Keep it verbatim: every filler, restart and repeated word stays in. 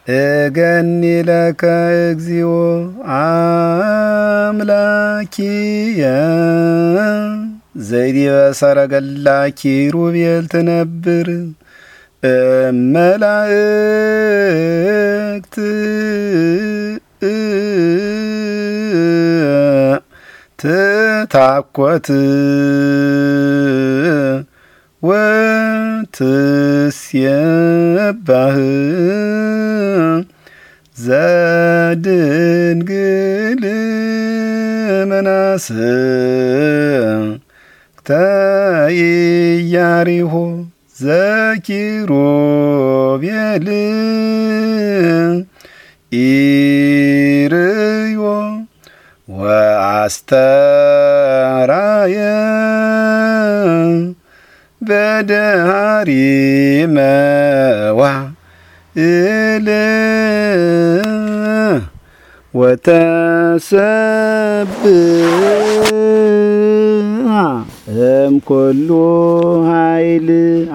እገኒ ለከ እግዚኦ አምላኪየ ዘይዲበ ሰረገላ ኪሩቤል ትነብር እመላእክት ትታኰት ወትሴባህ ዘድንግል መናስክተ ኢያሪሆ ዘኪሩቤል ኢርዮ ወአስተራየ በደሃሪመዋዕል ወተሰብአ እምኩሉ ኃይል